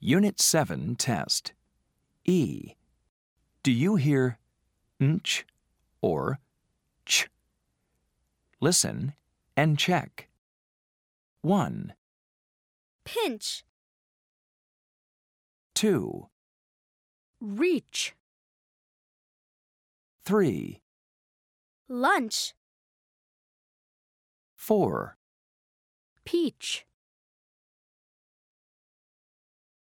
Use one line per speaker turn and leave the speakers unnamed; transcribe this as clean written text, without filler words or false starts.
Unit 7 test. E. Do you hear nch or ch? Listen and check. 1,
Pinch,
2,
reach,
3,
lunch,
4,
peach.